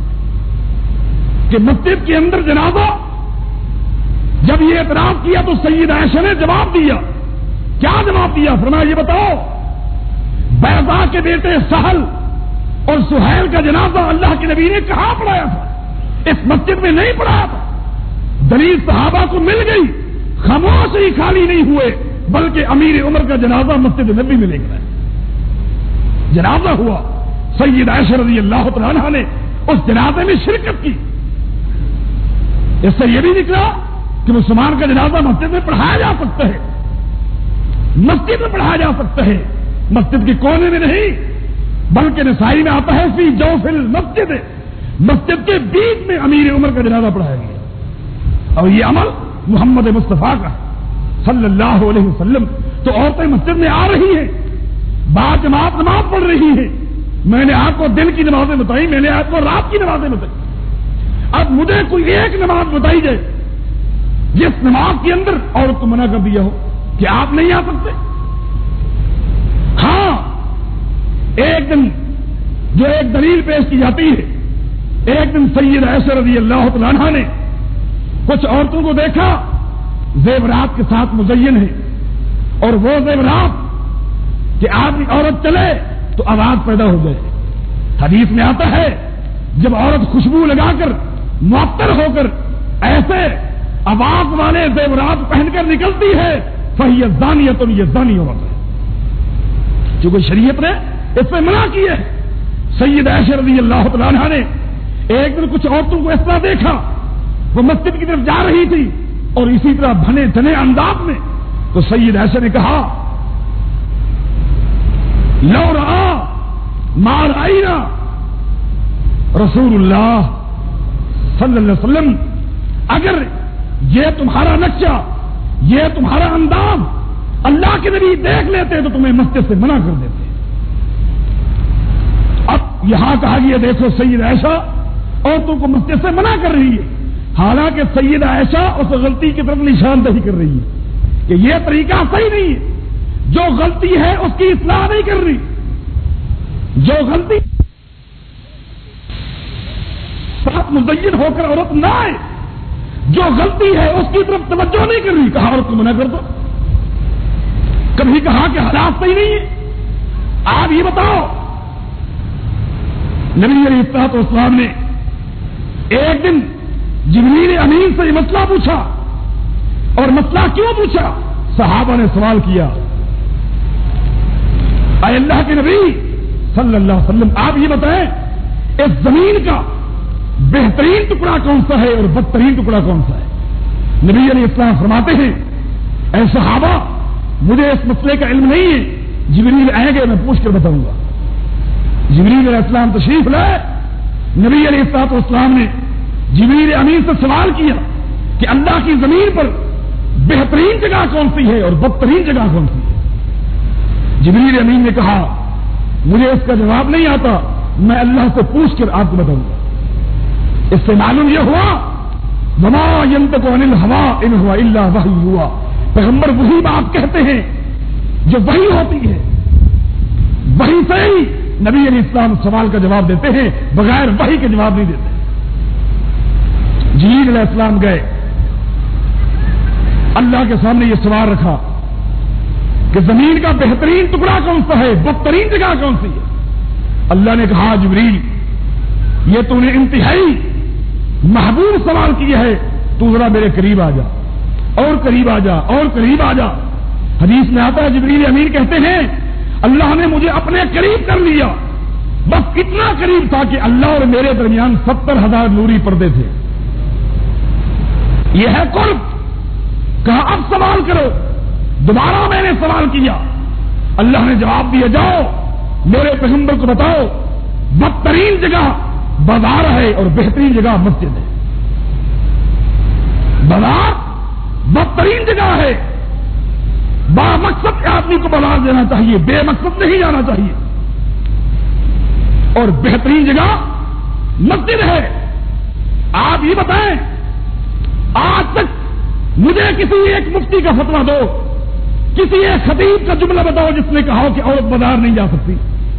کہ مسجد کے اندر جنازہ، جب یہ اعتراض کیا تو سید عائشہ نے جواب دیا۔ کیا جواب دیا؟ فرمایا یہ بتاؤ بیضاء کے بیٹے سہل اور سہیل کا جنازہ اللہ کے نبی نے کہاں پڑھایا تھا؟ اس مسجد میں نہیں پڑھایا تھا۔ دلیل صحابہ کو مل گئی، خاموش ہی خالی نہیں ہوئے بلکہ امیر عمر کا جنازہ مسجد نبی میں لے گئے، جنازہ ہوا، سید عائشہ رضی اللہ تعالیٰ عنہ نے اس جنازے میں شرکت کی۔ اس سے یہ بھی نکلا کہ مسلمان کا جنازہ مسجد میں پڑھایا جا سکتا ہے، مسجد میں پڑھایا جا سکتا ہے، مسجد کے کونے میں نہیں بلکہ نسائی میں آتا ہے فی جوف المسجد، مسجد کے بیچ میں امیر عمر کا جنازہ پڑھایا گیا۔ اور یہ عمل محمد مصطفیٰ کا صلی اللہ علیہ وسلم۔ تو عورتیں مسجد میں آ رہی ہیں، بعض جماعت نماز پڑھ رہی ہے، میں نے آپ کو دن کی نمازیں بتائی، میں نے آپ کو رات کی نمازیں بتائی، اب مجھے کوئی ایک نماز بتائی جائے جس نماز کے اندر عورت کو منع کر دیا ہو کہ آپ نہیں آ سکتے۔ ہاں ایک دن جو ایک دلیل پیش کی جاتی ہے، ایک دن سید عائشہ رضی اللہ تعالیٰ عنہ نے کچھ عورتوں کو دیکھا زیورات کے ساتھ مزین ہے، اور وہ زیورات کہ آدمی عورت چلے تو آواز پیدا ہو جائے۔ حدیث میں آتا ہے جب عورت خوشبو لگا کر معطر ہو کر ایسے آواز والے زیورات پہن کر نکلتی ہے فہی زانیۃ، یہ زانی عورت ہے، چونکہ شریعت نے اس پہ منع کی ہے۔ سید عائشہ رضی اللہ تعالیٰ عنہ نے ایک دن کچھ عورتوں کو اس طرح دیکھا، وہ مسجد کی طرف جا رہی تھی اور اسی طرح بھنے چنے انداز میں، تو سید عائشہ نے کہا لو رآ ما رأینا، رسول اللہ صلی اللہ علیہ وسلم اگر یہ تمہارا نقشہ، یہ تمہارا انداز اللہ کے نبی دیکھ لیتے تو تمہیں مسجد سے منع کر دیتے. اب یہاں کہا گیا دیکھو سید عائشہ عورتوں کو مسجد سے منع کر رہی ہے، حالانکہ سید عائشہ اس غلطی کی طرف نشاندہی کر رہی ہے کہ یہ طریقہ صحیح نہیں ہے، جو غلطی ہے اس کی اصلاح نہیں کر رہی، جو غلطی ساتھ مزین ہو کر عورت نہ آئے، جو غلطی ہے اس کی طرف توجہ نہیں کر رہی. کہا عورت کو منع کر دو. کبھی کہا کہ حالات صحیح نہیں ہے. آپ یہ بتاؤ، نبی علیہ الصلوۃ والسلام نے ایک دن جبریل امین سے یہ مسئلہ پوچھا، اور مسئلہ کیوں پوچھا؟ صحابہ نے سوال کیا، اے اللہ کے نبی صلی اللہ علیہ وسلم آپ یہ بتائیں اس زمین کا بہترین ٹکڑا کون سا ہے اور بدترین ٹکڑا کون سا ہے؟ نبی علیہ السلام فرماتے ہیں اے صحابہ مجھے اس مسئلے کا علم نہیں ہے، جبریل آئیں گے میں پوچھ کر بتاؤں گا. جبریل علیہ السلام تشریف لائے. نبی علیہ الصلوۃ والسلام نے جبریل امین سے سوال کیا کہ اللہ کی زمین پر بہترین جگہ کون سی ہے اور بدترین جگہ کون سی ہے؟ جبریل امین نے کہا مجھے اس کا جواب نہیں آتا، میں اللہ سے پوچھ کر آپ کو بتاؤں گا. اس سے معلوم یہ ہوا وما ينطق عن الهوى ان هو الا وحی ہوا، پیغمبر وہی بات کہتے ہیں جو وحی ہوتی ہے، وحی سے ہی نبی علیہ السلام سوال کا جواب دیتے ہیں، بغیر وحی کے جواب نہیں دیتے. جبریل علیہ السلام گئے، اللہ کے سامنے یہ سوال رکھا کہ زمین کا بہترین ٹکڑا کون سا ہے، بدترین جگہ کون سی ہے؟ اللہ نے کہا جبریل یہ تو نے انتہائی محبوب سوال کیا ہے، تو ذرا میرے قریب آ جا، اور قریب آ جا، اور قریب آ جا. حدیث میں آتا ہے جبریل امین کہتے ہیں اللہ نے مجھے اپنے قریب کر لیا، بس اتنا قریب تھا کہ اللہ اور میرے درمیان 70,000 نوری پردے تھے. یہ ہے قرب. کہا اب سوال کرو. دوبارہ میں نے سوال کیا، اللہ نے جواب دیا جاؤ میرے پیغمبر کو بتاؤ بدترین جگہ بازار ہے اور بہترین جگہ مسجد ہے. بازار بدترین جگہ ہے، با مقصد آدمی کو بازار دینا چاہیے، بے مقصد نہیں جانا چاہیے، اور بہترین جگہ مسجد ہے. آپ یہ بتائیں آج تک مجھے کسی ایک مفتی کا فتویٰ دو، کسی ایک خطیب کا جملہ بتاؤ جس نے کہا کہ عورت بازار نہیں جا سکتی.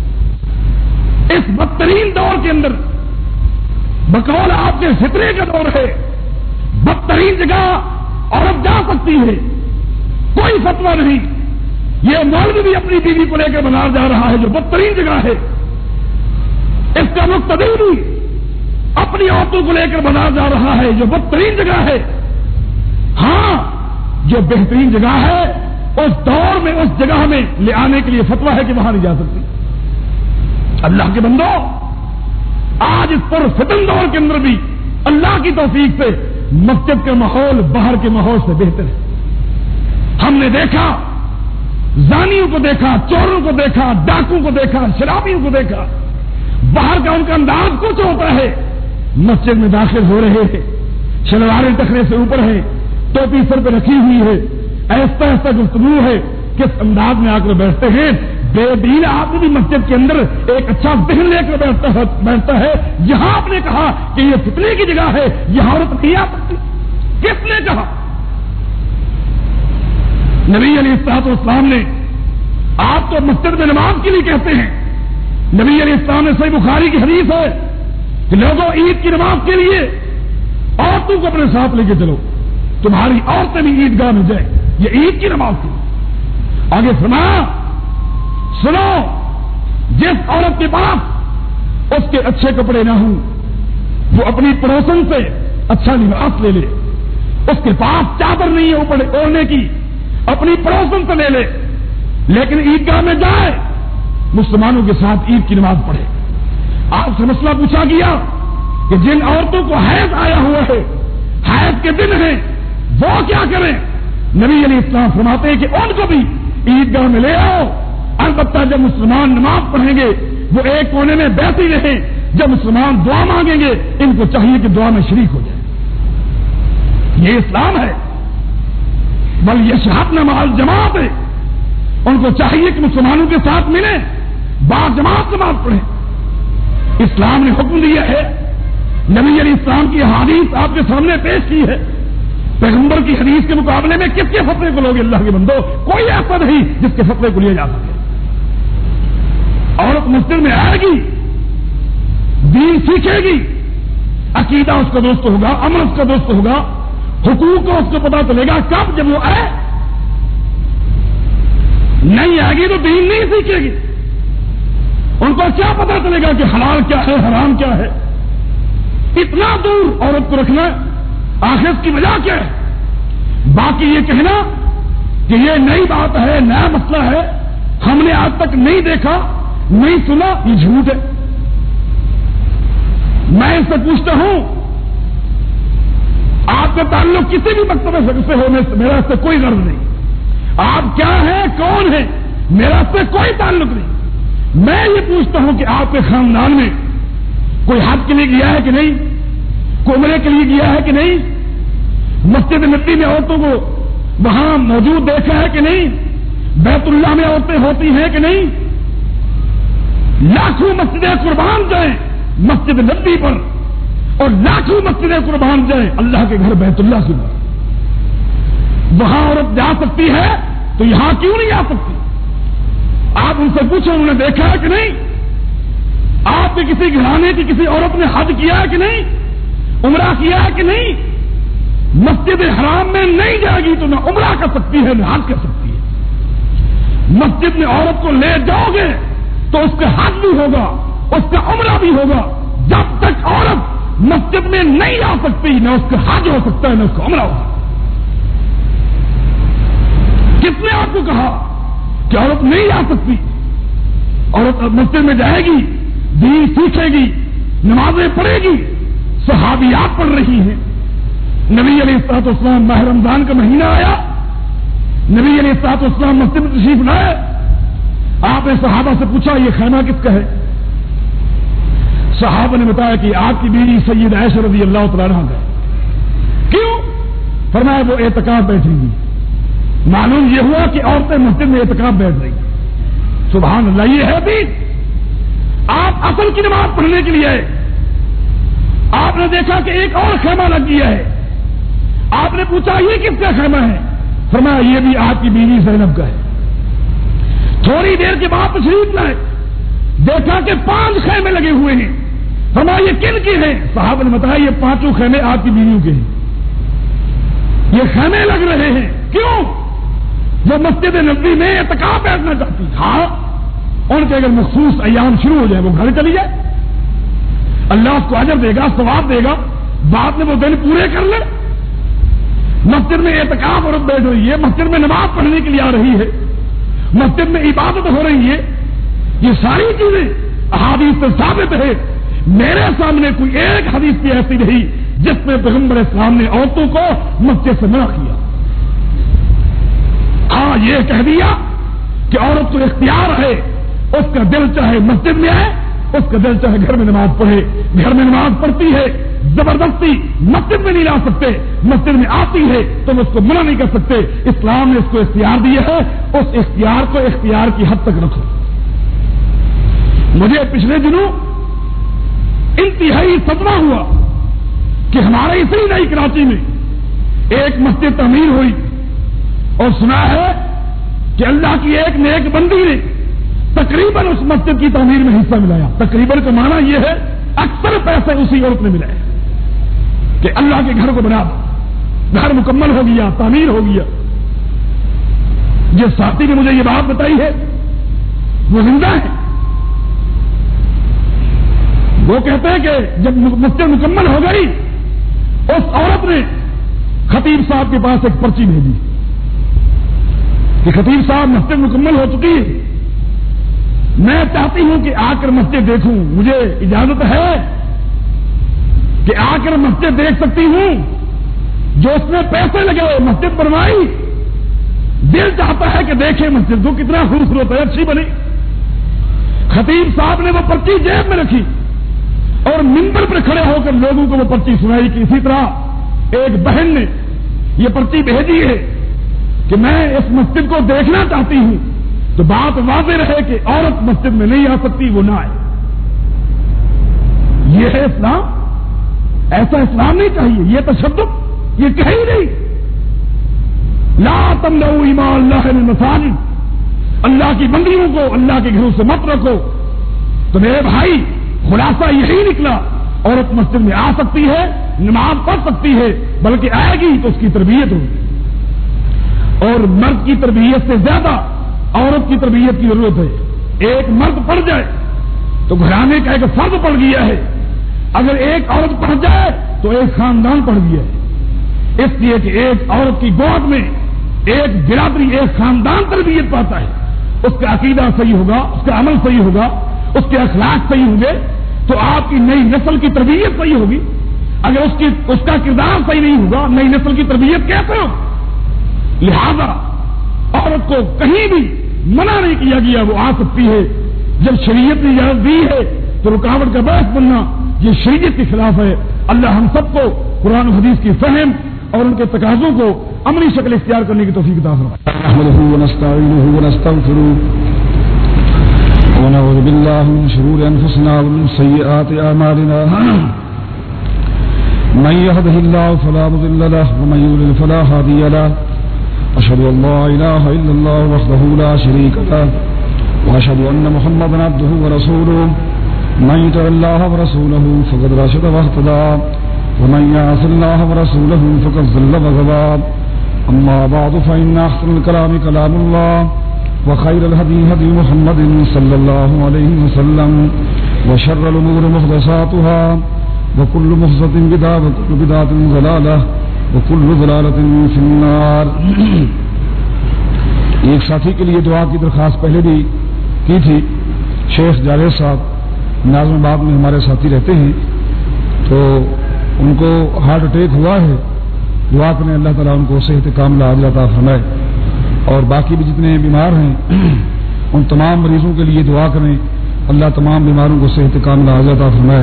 اس بدترین دور کے اندر بقول آپ کے فطرے کا دور ہے، بدترین جگہ عورت جا سکتی ہے، کوئی فتویٰ نہیں. یہ مولوی بھی اپنی بیوی کو لے کر بازار جا رہا ہے جو بدترین جگہ ہے. اس کا مقتدی بھی اپنی عورتوں کو لے کر بازار جا رہا ہے جو بدترین جگہ ہے. ہاں جو بہترین جگہ ہے اس دور میں اس جگہ میں لے آنے کے لیے فتویٰ ہے کہ وہاں نہیں جا سکتی. اللہ کے بندو آج اس پر فتن دور کے اندر بھی اللہ کی توفیق سے مسجد کا ماحول باہر کے ماحول سے بہتر ہے. ہم نے دیکھا زانیوں کو دیکھا، چوروں کو دیکھا، ڈاکوں کو دیکھا، شرابیوں کو دیکھا. باہر کا ان کا انداز کچھ ہوتا ہے، مسجد میں داخل ہو رہے ہیں، شلواریں ٹخنے سے اوپر ہیں، ٹوپی سر پہ رکھی ہوئی ہے، ایسا ایسا گفتگو ہے، کس انداز میں آ کر بیٹھتے ہیں. بے دین آدمی بھی مسجد کے اندر ایک اچھا ذہن لے کر بیٹھتا ہے. یہاں آپ نے کہا کہ یہ فتنے کی جگہ ہے، یہاں عورت نہیں آ سکتی. کس نے کہا؟ نبی علیہ الصلوۃ والسلام نے. آپ تو مسجد میں نماز کے لیے کہتے ہیں. نبی علیہ السلام نے صحیح بخاری کی حدیث ہے کہ لوگوں عید کی نماز کے لیے عورتوں کو اپنے ساتھ لے کے چلو، تمہاری عورتیں بھی عیدگاہ میں جائیں. یہ عید کی نماز تھی. آگے فرمایا سنو، جس عورت کے پاس اس کے اچھے کپڑے نہ ہوں وہ اپنی پڑوسن سے اچھا لباس لے لے. اس کے پاس چادر نہیں ہے اوپر اوڑھنے کی، اپنی پڑوسن سے لے لے، لیکن عیدگاہ میں جائے، مسلمانوں کے ساتھ عید کی نماز پڑھے. آپ سے مسئلہ پوچھا گیا کہ جن عورتوں کو حیض آیا ہوا ہے، حیض کے دن ہیں، وہ کیا کریں؟ نبی علیہ السلام فرماتے ہیں کہ ان کو بھی عیدگاہ میں لے آؤ. البتہ جب مسلمان نماز پڑھیں گے وہ ایک کونے میں بیٹھ ہی رہیں، جب مسلمان دعا مانگیں گے ان کو چاہیے کہ دعا میں شریک ہو جائے. یہ اسلام ہے. بل یشہدن مع الجماعت ہے. ان کو چاہیے کہ مسلمانوں کے ساتھ ملیں, با جماعت نماز پڑھیں. اسلام نے حکم دیا ہے, نبی علیہ السلام کی حدیث آپ کے سامنے پیش کی ہے. پیغمبر کی حدیث کے مقابلے میں کس کے فتوے کو لوگے؟ اللہ کے بندو, کوئی ایسا نہیں جس کے فتوے کو لیا جا سکے. عورت مسجد میں آئے گی, دین سیکھے گی, عقیدہ اس کا دوست ہوگا, عمل اس کا دوست ہوگا, حقوق کا اس کو پتا چلے گا. کب؟ جب وہ آئے. نہیں آئے گی تو دین نہیں سیکھے گی. ان کو کیا پتا چلے گا کہ حلال کیا ہے, حرام کیا ہے؟ اتنا دور عورت کو رکھنا آخر اس کی وجہ کیا ہے؟ باقی یہ کہنا کہ یہ نئی بات ہے, نیا مسئلہ ہے, ہم نے آج تک نہیں دیکھا, نہیں سنا, یہ جھوٹ ہے. میں ان سے پوچھتا ہوں, آپ کا تعلق کسی بھی مکتب سے ہو, میرا اس سے کوئی غرض نہیں. آپ کیا ہیں, کون ہیں, میرا اس سے کوئی تعلق نہیں. میں یہ پوچھتا ہوں کہ آپ کے خاندان میں کوئی حج کے لیے گیا ہے کہ نہیں, کوئی عمرے کے لیے گیا ہے کہ نہیں, مسجد نبی میں عورتوں کو وہاں موجود دیکھا ہے کہ نہیں, بیت اللہ میں عورتیں ہوتی ہیں کہ نہیں. لاکھوں مسجدیں قربان جائیں مسجد نبی پر, اور لاکھوں مسجدیں قربان جائیں اللہ کے گھر بیت اللہ کے پر. وہاں عورت جا سکتی ہے تو یہاں کیوں نہیں آ سکتی؟ آپ ان سے پوچھیں انہوں نے دیکھا ہے کہ نہیں؟ آپ کے کسی گھرانے کی کسی عورت نے حج کیا ہے کہ نہیں, عمرہ کیا ہے کہ نہیں؟ مسجد حرام میں نہیں جائے گی تو نہ عمرہ کر سکتی ہے نہ حج کر سکتی ہے. مسجد میں عورت کو لے جاؤ گے تو اس کا حج بھی ہوگا, اس کا عمرہ بھی ہوگا. جب تک عورت مسجد میں نہیں آ سکتی نہ اس کا حج ہو سکتا ہے نہ اس کا عمرہ ہوگا. کس نے آپ کو کہا کہ عورت نہیں آ سکتی؟ عورت مسجد میں جائے گی, دین سیکھے گی, نمازیں پڑھے گی. صحابیات پڑھ رہی ہیں. نبی علیہ الصلوۃ والسلام ماہ رمضان کا مہینہ آیا, نبی علیہ الصلوۃ والسلام مسجد میں تشریف لائے. آپ نے صحابہ سے پوچھا یہ خیمہ کس کا ہے؟ صحابہ نے بتایا کہ آپ کی بیوی سید عائشہ رضی اللہ تعالیٰ عنہا کا. کیوں؟ فرمایا وہ اعتکاف بیٹھی گی. معلوم یہ ہوا کہ عورتیں مسجد میں اعتکاف بیٹھ رہی. سبحان اللہ, یہ ہے بھی. آپ اصل کی نماز پڑھنے کے لیے آئے, آپ نے دیکھا کہ ایک اور خیمہ لگ گیا ہے. آپ نے پوچھا یہ کس کا خیمہ ہے؟ فرمایا یہ بھی آپ کی بیوی زینب کا ہے. تھوڑی دیر کے بعد تشریف لائے, دیکھا کہ 5 خیمے لگے ہوئے ہیں. فرمایا یہ کن کے ہیں؟ صحابہ نے بتایا یہ 5 خیمے آپ کی بیویوں کے ہیں. یہ خیمے لگ رہے ہیں کیوں؟ وہ مسجد نبوی میں اعتکاف بیٹھنا چاہتی. ہاں, ان کے اگر مخصوص ایام شروع ہو جائے وہ گھر چلی جائے, اللہ اس کو اجر دے گا, ثواب دے گا. بعد میں وہ دن پورے کر لے. مسجد میں اعتکاف عورت بیٹھ رہی ہے, مسجد میں نماز پڑھنے کے لیے آ رہی ہے, مسجد میں عبادت ہو رہی ہے. یہ ساری چیزیں احادیث سے ثابت ہے. میرے سامنے کوئی ایک حدیث بھی ایسی نہیں جس میں پیغمبر اسلام نے عورتوں کو مسجد سے منع کیا. ہاں, یہ کہہ دیا کہ عورت کو اختیار ہے, اس کا دل چاہے مسجد میں آئے, اس کا دل چاہے گھر میں نماز پڑھے. گھر میں نماز پڑھتی ہے, زبردستی مسجد میں نہیں لا سکتے. مسجد میں آتی ہے تو اس کو منع نہیں کر سکتے. اسلام نے اس کو اختیار دیا ہے, اس اختیار کو اختیار کی حد تک رکھو. مجھے پچھلے دنوں انتہائی صدمہ ہوا کہ ہمارے اسی نئی کراچی میں ایک مسجد تعمیر ہوئی, اور سنا ہے کہ اللہ کی ایک نیک بندی نے تقریباً اس مسجد کی تعمیر میں حصہ ملایا. تقریباً کا معنی یہ ہے اکثر پیسے اسی عورت نے ملائے کہ اللہ کے گھر کو بنا دو. گھر مکمل ہو گیا, تعمیر ہو گیا. جس ساتھی نے مجھے یہ بات بتائی ہے وہ زندہ ہے. وہ کہتے ہیں کہ جب مسجد مکمل ہو گئی اس عورت نے خطیب صاحب کے پاس ایک پرچی بھیجی کہ خطیب صاحب مسجد مکمل ہو چکی ہے, میں چاہتی ہوں کہ آ کر مسجد دیکھوں. مجھے اجازت ہے کہ آ کر مسجد دیکھ سکتی ہوں؟ جو اس میں پیسے لگے مسجد بنوائی, دل چاہتا ہے کہ دیکھیں مسجد کو کتنا خوبصورت ہے, اچھی بنی. خطیب صاحب نے وہ پرچی جیب میں رکھی, اور منبر پر کھڑے ہو کر لوگوں کو وہ پرچی سنائی کہ اسی طرح ایک بہن نے یہ پرچی بھیجی ہے کہ میں اس مسجد کو دیکھنا چاہتی ہوں، تو بات واضح رہے کہ عورت مسجد میں نہیں آ سکتی، وہ نہ آئے۔ یہ ہے اسلام؟ ایسا اسلام نہیں چاہیے، یہ تشدد، یہ کہیں نہیں۔ لا تمنعوا اماء اللہ المساجد، اللہ کی بندیوں کو اللہ کے گھروں سے مت رکھو۔ تو میرے بھائی خلاصہ یہی نکلا، عورت مسجد میں آ سکتی ہے، نماز پڑھ سکتی ہے، بلکہ آئے گی تو اس کی تربیت ہوگی، اور مرد کی تربیت سے زیادہ عورت کی تربیت کی ضرورت ہے۔ ایک مرد پڑھ جائے تو گھرانے کا ایک فرد پڑ گیا ہے، اگر ایک عورت پڑھ جائے تو ایک خاندان پڑھ گیا ہے، اس لیے کہ ایک عورت کی گود میں ایک برادری، ایک خاندان تربیت پاتا ہے۔ اس کا عقیدہ صحیح ہوگا، اس کا عمل صحیح ہوگا، اس کے اخلاق صحیح ہوں گے تو آپ کی نئی نسل کی تربیت صحیح ہوگی۔ اگر اس کا کردار صحیح نہیں ہوگا، نئی نسل کی تربیت کیسے ہوگی؟ لہذا عورت کو کہیں بھی منع نہیں کیا گیا، وہ آ سکتی ہے۔ جب شریعت نے اجازت دی ہے تو رکاوٹ کا باعث بننا یہ شریعت کے خلاف ہے۔ اللہ ہم سب کو قرآن و حدیث کی فہم اور ان کے تقاضوں کو عملی شکل اختیار کرنے کی توفیق عطا فرمائے۔ نحمده ونستعينه ونستغفره ونعوذ بالله من شرور أنفسنا ومن سيئات أعمالنا، من يهده الله فلا مضل له ومن يضلل فلا هادي له، أشهد أن لا إله إلا الله وحده لا شريك له، وأشهد أن محمدا عبده ورسوله، من يطع الله ورسوله فقد رشد واهتدى، ومن يعص الله ورسوله فقد ضل وغوى، أما بعد فإن أحسن الكلام كلام الله، وخير الهدي هدي محمد صلى الله عليه وسلم، وشر الأمور محدثاتها، وكل محدثة بدعة، وكل بدعة ضلالة، وكل ضلالة في النار۔ ایک ساتھی کے لیے دعا کی درخواست پہلے بھی کی تھی، شیخ جاوید صاحب ناظم آباد میں ہمارے ساتھی رہتے ہیں، تو ان کو ہارٹ اٹیک ہوا ہے، دعا کریں اللہ تعالیٰ ان کو صحت کاملہ عاجلہ عطا فرمائے، اور باقی بھی جتنے بیمار ہیں ان تمام مریضوں کے لیے دعا کریں، اللہ تمام بیماروں کو صحت کاملہ عاجلہ عطا فرمائے،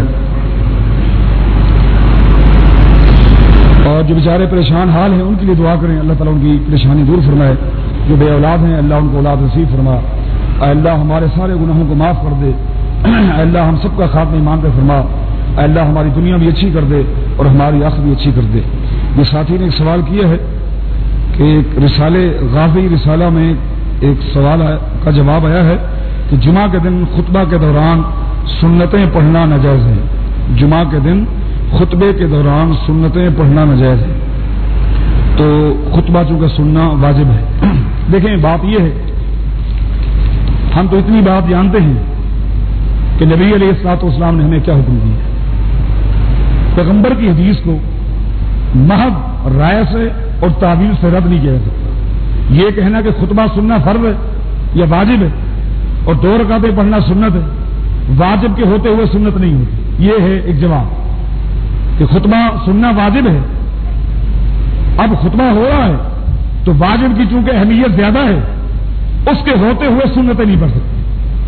اور جو بیچارے پریشان حال ہیں ان کے لیے دعا کریں، اللہ تعالیٰ ان کی پریشانی دور فرمائے، جو بے اولاد ہیں اللہ ان کو اولاد نصیب فرما، اے اللہ ہمارے سارے گناہوں کو معاف کر دے، اے اللہ ہم سب کا خاتمہ ایمان پہ فرما، اے اللہ ہماری دنیا بھی اچھی کر دے اور ہماری آخرت بھی اچھی کر دے۔ یہ ساتھی نے ایک سوال کیا ہے کہ ایک رسالے غازی رسالہ میں ایک سوال کا جواب آیا ہے کہ جمعہ کے دن خطبہ کے دوران سنتیں پڑھنا ناجائز ہے، جمعہ کے دن خطبے کے دوران سنتیں پڑھنا ناجائز ہے، تو خطبہ چونکہ سننا واجب ہے۔ دیکھیں بات یہ ہے، ہم تو اتنی بات جانتے ہیں کہ نبی علیہ الصلوۃ والسلام نے ہمیں کیا حکم دیا ہے۔ پیغمبر کی حدیث کو محض رائے سے اور تعویل سے رد نہیں کیا جا سکتا۔ یہ کہنا کہ خطبہ سننا فرض ہے یا واجب ہے اور 2 رکعتیں پڑھنا سنت ہے، واجب کے ہوتے ہوئے سنت نہیں ہوتی، یہ ہے ایک جواب کہ خطبہ سننا واجب ہے، اب خطبہ ہو رہا ہے تو واجب کی چونکہ اہمیت زیادہ ہے، اس کے ہوتے ہوئے سنتیں نہیں پڑھ سکتے،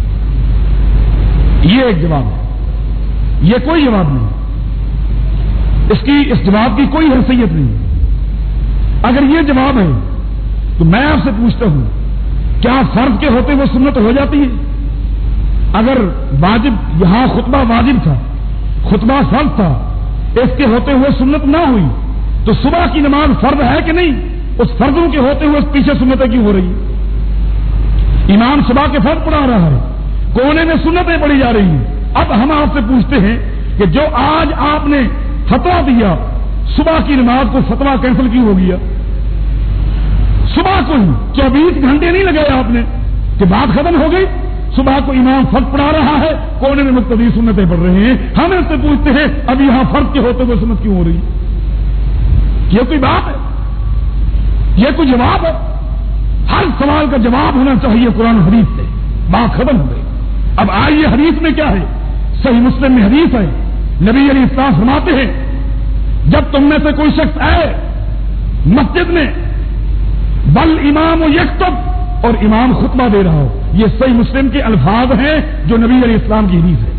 یہ ایک جواب ہے، یہ کوئی جواب نہیں، اس جواب کی کوئی حیثیت نہیں۔ اگر یہ جواب ہے تو میں آپ سے پوچھتا ہوں کیا فرض کے ہوتے ہوئے سنت ہو جاتی ہے؟ اگر واجب یہاں خطبہ واجب تھا، خطبہ فرض تھا، اس کے ہوتے ہوئے سنت نہ ہوئی تو صبح کی نماز فرض ہے کہ نہیں؟ اس فرضوں کے ہوتے ہوئے پیچھے سنتیں کیوں ہو رہی ہیں؟ امام صبح کے فرض پڑھا رہا ہے، کونے میں سنتیں پڑھی جا رہی ہیں۔ اب ہم آپ سے پوچھتے ہیں کہ جو آج آپ نے فتویٰ دیا صبح کی نماز کو فتویٰ کینسل کیوں ہو گیا؟ صبح کو ہی 24 گھنٹے نہیں لگائے آپ نے کہ بات ختم ہو گئی، صبح کو امام فرض پڑھا رہا ہے، کونے میں مقتدی سنتیں پڑھ رہے ہیں، ہم اس سے پوچھتے ہیں اب یہاں فرض کے ہوتے ہوئے سنت کیوں ہو رہی ہے؟ یہ کوئی بات ہے؟ یہ کوئی جواب ہے؟ ہر سوال کا جواب ہونا چاہیے قرآن و حدیث سے، بات ختم ہو گئی۔ اب آئیے حدیث میں کیا ہے؟ صحیح مسلم میں حدیث ہے، نبی علیہ السلام فرماتے ہیں جب تم میں سے کوئی شخص آئے مسجد میں بل امام یکتب اور امام خطبہ دے رہا ہو، یہ صحیح مسلم کے الفاظ ہیں جو نبی علیہ السلام کی حدیث ہے،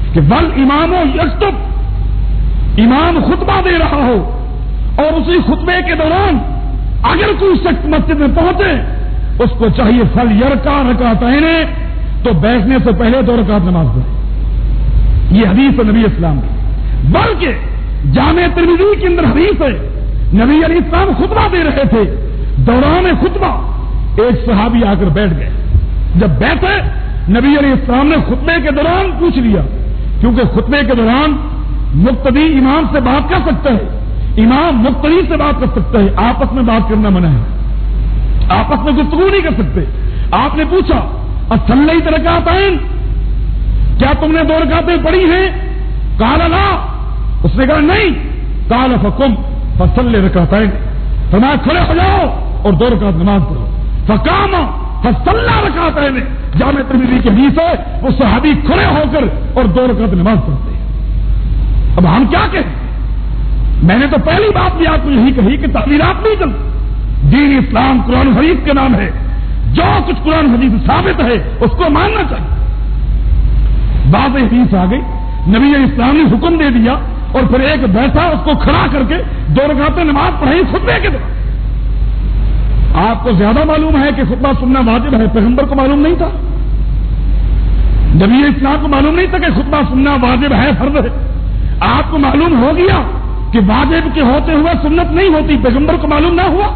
کہ ول امام یکتب، امام خطبہ دے رہا ہو اور اسی خطبے کے دوران اگر کوئی شخص مسجد میں پہنچے اس کو چاہیے فل یرکع رکعتین، تو بیٹھنے سے پہلے 2 رکعت نماز پڑھے۔ یہ حدیث ہے نبی اسلام کی، بلکہ جامع ترمذی کے اندر حدیث ہے نبی علیہ السلام خطبہ دے رہے تھے، دوران خطبہ ایک صحابی آ کر بیٹھ گئے۔ جب بیٹھے نبی علیہ السلام نے خطبے کے دوران پوچھ لیا، کیونکہ خطبے کے دوران مقتدی امام سے بات کر سکتا ہے، امام مقتدی سے بات کر سکتا ہے، آپس میں بات کرنا منع ہے، آپس میں گفتگو نہیں کر سکتے۔ آپ نے پوچھا اصلیت رکعتین، کیا تم نے 2 رکعتیں پڑھی ہیں؟ قال لا، اس نے کہا نہیں۔ قال فقم فصلی رکعتین، فرمایا کھڑے ہو جاؤ اور 2 رکعت نماز پڑھو۔ فقام فصلی رکعتین، جامع ترمذی کی حدیث ہے، وہ صحابی کھڑے ہو کر اور 2 رکعت نماز پڑھتے ہیں۔ اب ہم کیا کہیں؟ میں نے تو پہلی بات بھی آپ کو یہی کہی کہ تعبیرات نہیں چلتی، دین اسلام قرآن حدیث کے نام ہے، جو کچھ قرآن حدیث ثابت ہے اس کو ماننا چاہیے۔ بعض حدیث آ گئی، نبی اسلام نے حکم دے دیا اور پھر ایک بیٹھا اس کو کھڑا کر کے 2 رکعتیں نماز پڑھائی خطبے کے دوران۔ آپ کو زیادہ معلوم ہے کہ خطبہ سننا واجب ہے، پیغمبر کو معلوم نہیں تھا، نبی اسلام کو معلوم نہیں تھا کہ خطبہ سننا واجب ہے، فرض ہے۔ آپ کو معلوم ہو گیا کہ واجب کے ہوتے ہوئے سنت نہیں ہوتی، پیغمبر کو معلوم نہ ہوا۔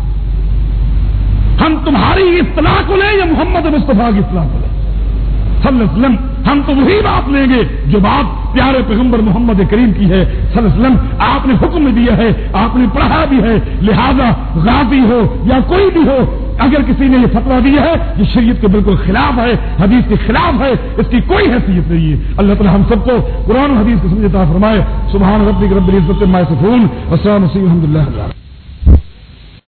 ہم تمہاری اصطلاح کو لیں یا محمد مصطفیٰ کی اصطلاح کو لیں صلی اللہ علیہ وسلم؟ ہم تو وہی بات لیں گے جو بات پیارے پیغمبر محمد کریم کی ہے صلی اللہ علیہ وسلم۔ آپ نے حکم دیا ہے، آپ نے پڑھا بھی ہے، لہذا غازی ہو یا کوئی بھی ہو، اگر کسی نے یہ فتویٰ دیا ہے یہ شریعت کے بالکل خلاف ہے، حدیث کے خلاف ہے، اس کی کوئی حیثیت نہیں ہے۔ اللہ تعالی ہم سب کو قرآن و حدیث کو سمجھ عطا فرمائے۔ سبحان ربک رب العزت عما یصفون، والسلام علی المرسلین، الحمد للہ۔